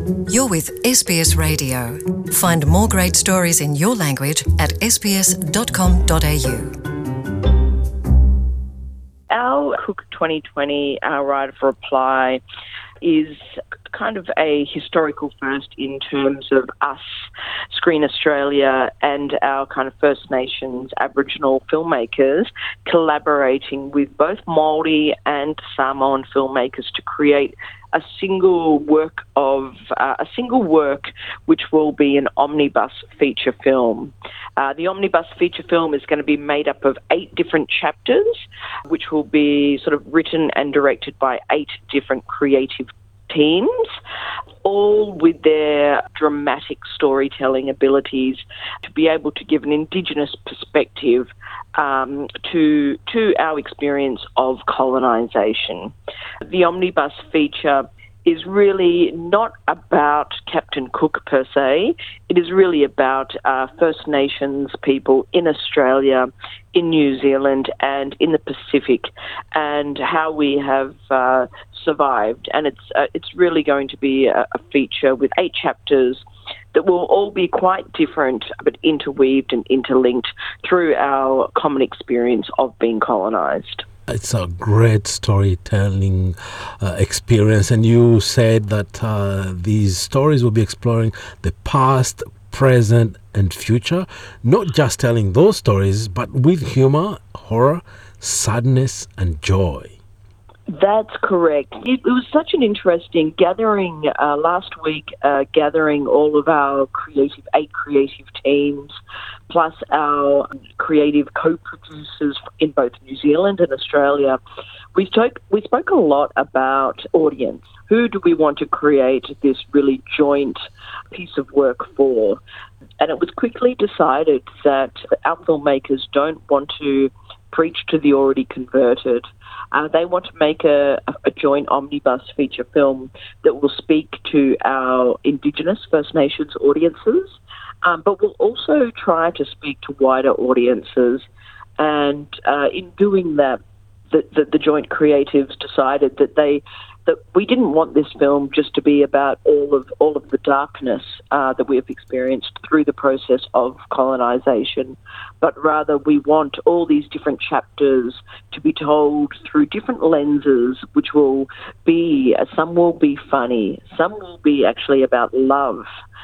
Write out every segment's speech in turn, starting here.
You're with SBS Radio. Find more great stories in your language at sbs.com.au. Our Cook 2020 Writer for Reply is kind of a historical first in terms of us, Screen Australia, and our kind of First Nations Aboriginal filmmakers collaborating with both Māori and Samoan filmmakers to create a single work which will be an omnibus feature film. The omnibus feature film is going to be made up of 8 different chapters, which will be sort of written and directed by 8 different creative teams, all with their dramatic storytelling abilities to be able to give an Indigenous perspective to our experience of colonisation. The omnibus feature is really not about Captain Cook per se. It is really about First Nations people in Australia, in New Zealand and in the Pacific, and how we have survived. And it's really going to be a feature with 8 chapters that will all be quite different but interweaved and interlinked through our common experience of being colonised. It's a great storytelling experience, and you said that these stories will be exploring the past, present and future, not just telling those stories, but with humour, horror, sadness and joy. That's correct. It was such an interesting gathering last week, gathering all of our 8 creative teams, plus our creative co-producers in both New Zealand and Australia. We spoke a lot about audience. Who do we want to create this really joint piece of work for? And it was quickly decided that our filmmakers don't want to preach to the already converted. They want to make a joint omnibus feature film that will speak to our Indigenous First Nations audiences, but will also try to speak to wider audiences. And in doing that, the joint creatives decided that we didn't want this film just to be about all of the darkness that we have experienced through the process of colonisation, but rather we want all these different chapters to be told through different lenses, which will be, some will be funny, some will be actually about love,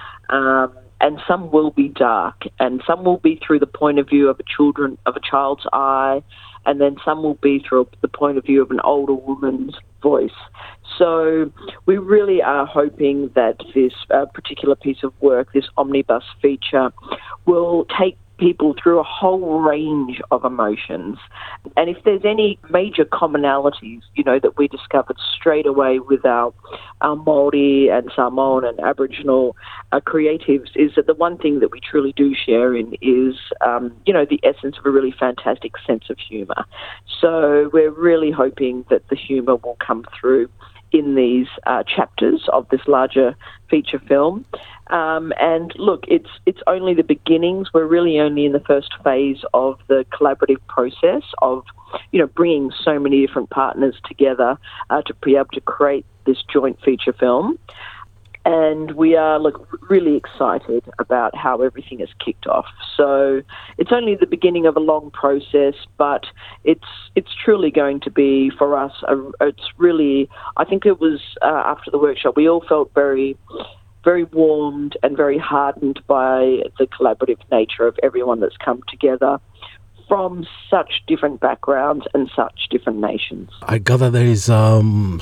and some will be dark, and some will be through the point of view of a child's eye, and then some will be through the point of view of an older woman's voice. So we really are hoping that this particular piece of work, this omnibus feature, will take people through a whole range of emotions. And if there's any major commonalities, that we discovered straight away with our Māori and Samoan and Aboriginal creatives, is that the one thing that we truly do share in is, the essence of a really fantastic sense of humour. So we're really hoping that the humour will come through in these chapters of this larger feature film. And look, it's only the beginnings. We're really only in the first phase of the collaborative process of, bringing so many different partners together to be able to create this joint feature film. And we are really excited about how everything has kicked off. So it's only the beginning of a long process, but it's truly going to be for us. It's really, I think it was after the workshop, we all felt very, very warmed and very heartened by the collaborative nature of everyone that's come together from such different backgrounds and such different nations. I gather there is some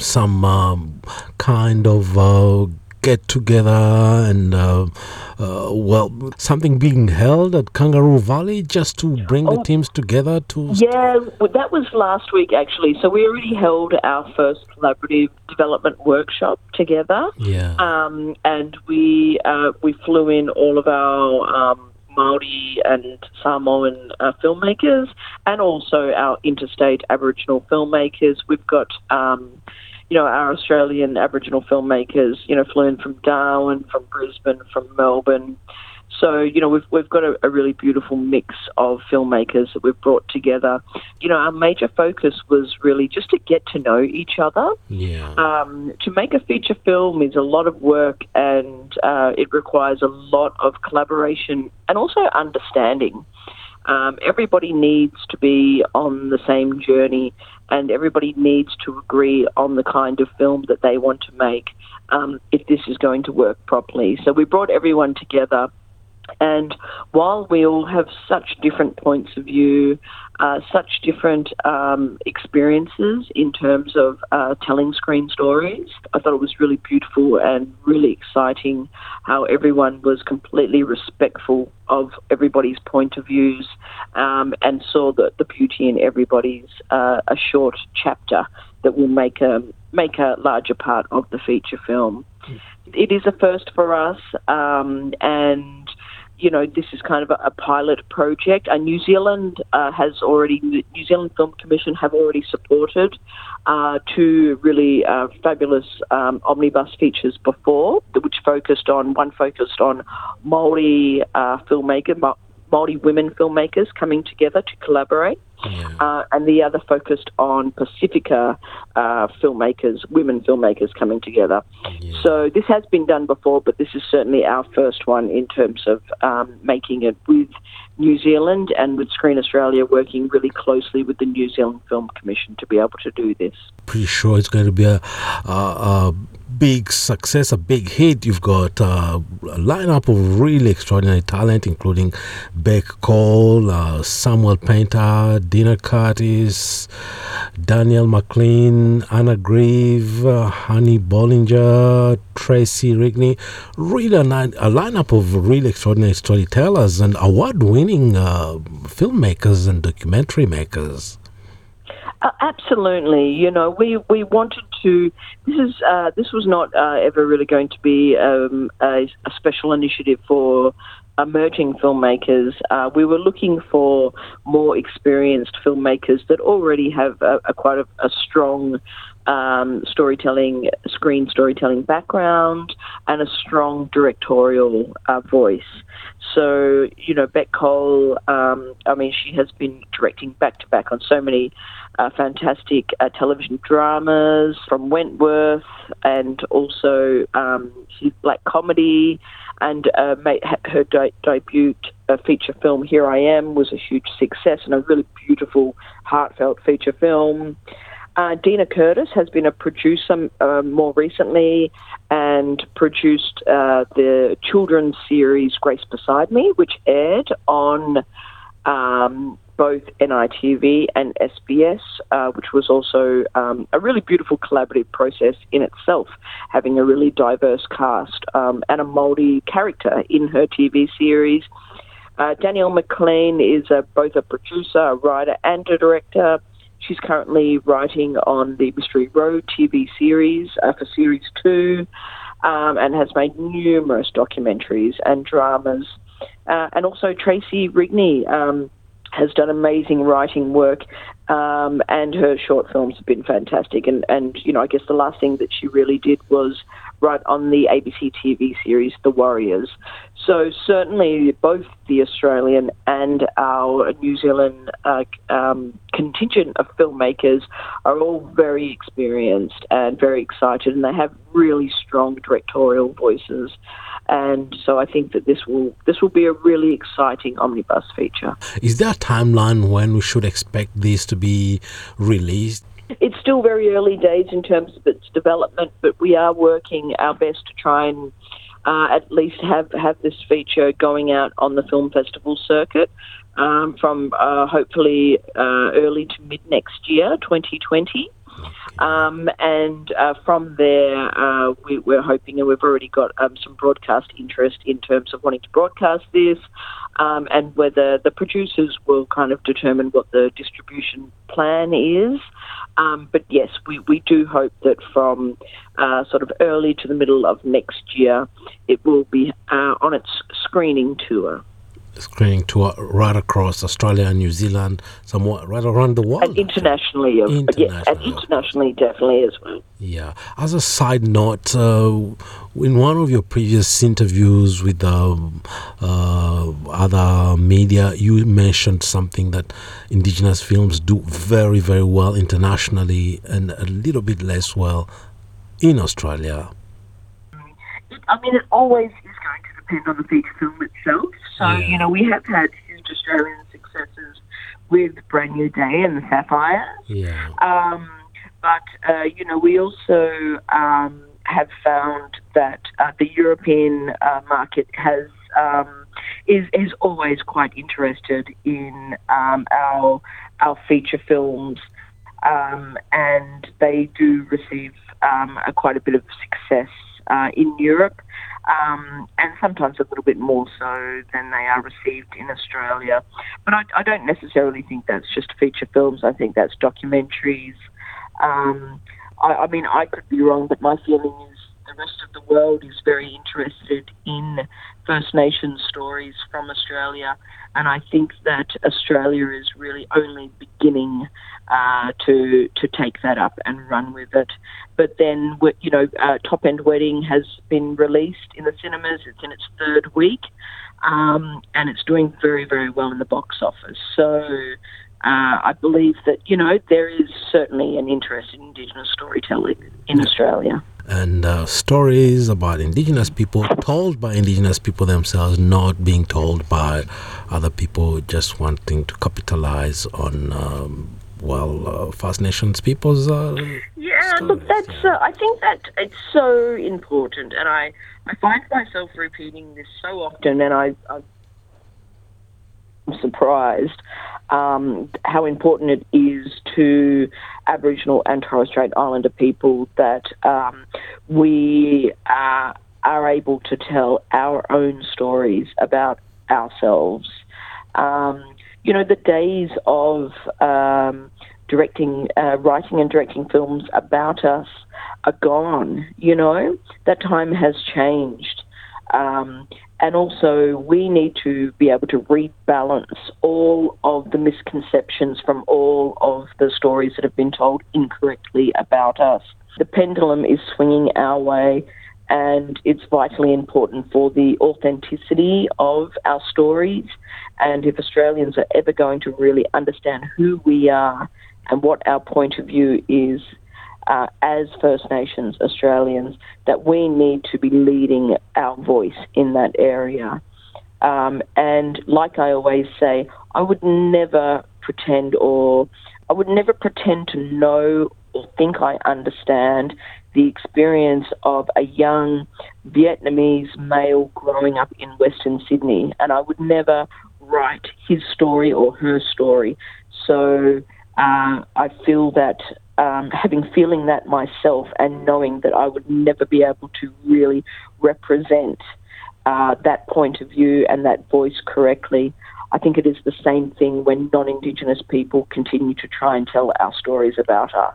kind of get together and something being held at Kangaroo Valley just to bring the teams together to... Yeah, that was last week actually. So we already held our first collaborative development workshop together. Yeah. And we flew in all of our Māori and Samoan filmmakers, and also our interstate Aboriginal filmmakers. We've got our Australian Aboriginal filmmakers, flew in from Darwin, from Brisbane, from Melbourne. So, we've got a really beautiful mix of filmmakers that we've brought together. Our major focus was really just to get to know each other. Yeah. To make a feature film is a lot of work, and it requires a lot of collaboration and also understanding. Everybody needs to be on the same journey, and everybody needs to agree on the kind of film that they want to make if this is going to work properly. So we brought everyone together, and while we all have such different points of view, such different experiences in terms of telling screen stories, I thought it was really beautiful and really exciting how everyone was completely respectful of everybody's point of views and saw the beauty in everybody's a short chapter that will make a larger part of the feature film. It is a first for us, and this is kind of a pilot project. New Zealand New Zealand Film Commission have already supported two really fabulous omnibus features before, which focused on Māori Māori women filmmakers coming together to collaborate. Yeah. And the other focused on Pacifica women filmmakers coming together. Yeah. So this has been done before, but this is certainly our first one in terms of making it with New Zealand and with Screen Australia working really closely with the New Zealand Film Commission to be able to do this. Pretty sure it's going to be a big success, a big hit. You've got a lineup of really extraordinary talent, including Beck Cole, Samuel Painter, Dina Curtis, Daniel McLean, Anna Grieve, Honey Bollinger, Tracy Rigney. Really a lineup of really extraordinary storytellers and award-winning filmmakers and documentary makers. Absolutely. We wanted to. This was not ever really going to be a special initiative for emerging filmmakers. We were looking for more experienced filmmakers that already have quite a strong screen storytelling background and a strong directorial voice. So, Beck Cole, she has been directing back-to-back on so many fantastic television dramas from Wentworth and also black comedy, and her debut feature film, Here I Am, was a huge success and a really beautiful, heartfelt feature film. Dina Curtis has been a producer more recently and produced the children's series Grace Beside Me, which aired on both NITV and SBS, which was also a really beautiful collaborative process in itself, having a really diverse cast and a Māori character in her TV series. Danielle McLean is both a producer, a writer and a director. She's currently writing on the Mystery Road TV series for Series 2 and has made numerous documentaries and dramas. And also Tracy Rigney has done amazing writing work and her short films have been fantastic. And I guess the last thing that she really did was write on the ABC TV series The Warriors. So certainly both the Australian and our New Zealand contingent of filmmakers are all very experienced and very excited, and they have really strong directorial voices. And so I think that this will be a really exciting omnibus feature. Is there a timeline when we should expect this to be released? It's still very early days in terms of its development, but we are working our best to try and at least have this feature going out on the film festival circuit from hopefully early to mid next year, 2020. And from there, we're hoping, and we've already got some broadcast interest in terms of wanting to broadcast this, and whether the producers will kind of determine what the distribution plan is. But yes, we do hope that from sort of early to the middle of next year, it will be on its screening tour. screening tour right across Australia and New Zealand, somewhat right around the world. And internationally, internationally definitely as well. Yeah. As a side note, in one of your previous interviews with other media, you mentioned something that Indigenous films do very, very well internationally and a little bit less well in Australia. It always is going to depend on the feature film itself. So, we have had huge Australian successes with Brand New Day and The Sapphire. Yeah. But we also have found that the European market is always quite interested in our feature films, and they do receive quite a bit of success in Europe, and sometimes a little bit more so than they are received in Australia. But I don't necessarily think that's just feature films. I think that's documentaries. I could be wrong, but my feeling is the rest of the world is very interested in First Nations stories from Australia, and I think that Australia is really only beginning to take that up and run with it. But then, Top End Wedding has been released in the cinemas. It's in its third week, and it's doing very, very well in the box office. So I believe that, there is certainly an interest in Indigenous storytelling in Australia. And stories about Indigenous people told by Indigenous people themselves, not being told by other people just wanting to capitalize on, First Nations people's stories. Look, I think that it's so important, and I find myself repeating this so often, and I'm surprised how important it is to Aboriginal and Torres Strait Islander people that we are able to tell our own stories about ourselves. The days of writing and directing films about us are gone. That time has changed. And also, we need to be able to rebalance all of the misconceptions from all of the stories that have been told incorrectly about us. The pendulum is swinging our way, and it's vitally important for the authenticity of our stories. And if Australians are ever going to really understand who we are and what our point of view is, as First Nations Australians, that we need to be leading our voice in that area. And like I always say, I would never pretend to know or think I understand the experience of a young Vietnamese male growing up in Western Sydney, and I would never write his story or her story. So I feel that feeling that myself and knowing that I would never be able to really represent that point of view and that voice correctly, I think it is the same thing when non-Indigenous people continue to try and tell our stories about us.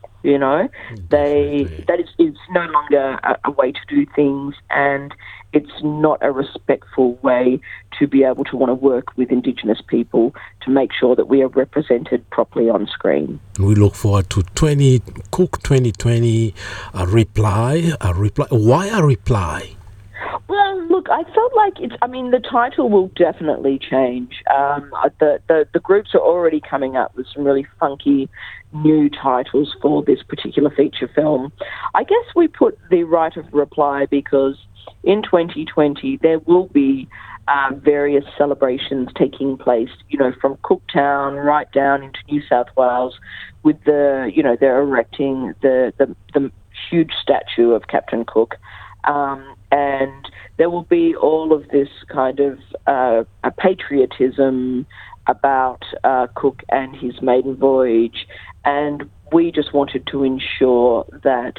It's no longer a way to do things, and it's not a respectful way to be able to want to work with Indigenous people to make sure that we are represented properly on screen. We look forward to Cook 2020, a reply. Why a reply? Well, look, I felt like the title will definitely change. The groups are already coming up with some really funky new titles for this particular feature film. I guess we put the right of reply because in 2020 there will be various celebrations taking place, from Cooktown right down into New South Wales, with they're erecting the huge statue of Captain Cook. And there will be all of this kind of a patriotism about Cook and his maiden voyage, and we just wanted to ensure that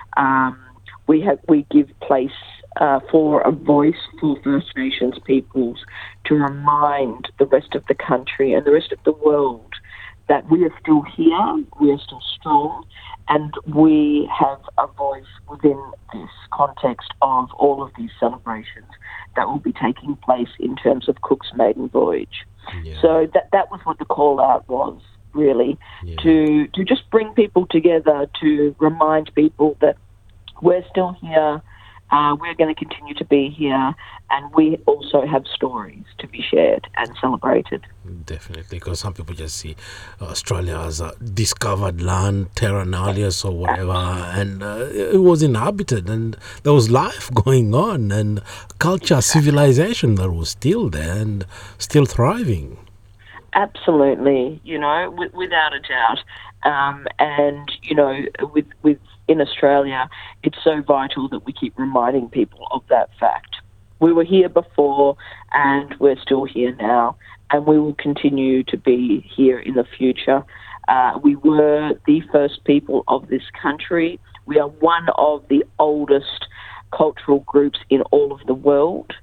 we give place for a voice for First Nations peoples to remind the rest of the country and the rest of the world that we are still here, we are still strong, and we have a voice within this context of all of these celebrations that will be taking place in terms of Cook's maiden voyage. Yeah. So that was what the call out was, really, to just bring people together, to remind people that we're still here, we're going to continue to be here, and we also have stories to be shared and celebrated. Definitely, because some people just see Australia as a discovered land, terra nullius or whatever, and it was inhabited, and there was life going on, and culture, civilization that was still there and still thriving. Absolutely, without a doubt. And, in Australia, it's so vital that we keep reminding people of that fact. We were here before, and we're still here now, and we will continue to be here in the future. We were the first people of this country. We are one of the oldest cultural groups in all of the world.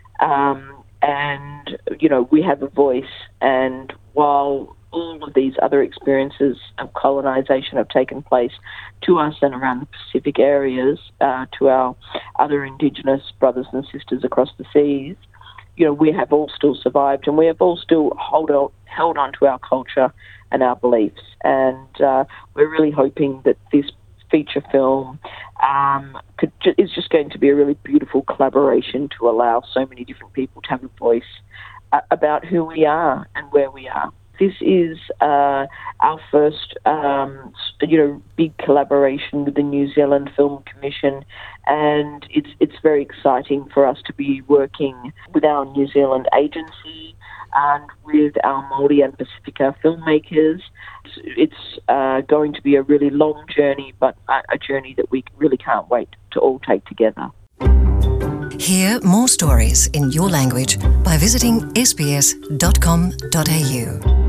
And, we have a voice, and while all of these other experiences of colonisation have taken place to us and around the Pacific areas, to our other Indigenous brothers and sisters across the seas, we have all still survived, and we have all still held on to our culture and our beliefs. And we're really hoping that this feature film is just going to be a really beautiful collaboration to allow so many different people to have a voice about who we are and where we are. This is our first, big collaboration with the New Zealand Film Commission, and it's very exciting for us to be working with our New Zealand agency and with our Māori and Pacifica filmmakers. It's going to be a really long journey, but a journey that we really can't wait to all take together. Hear more stories in your language by visiting sbs.com.au.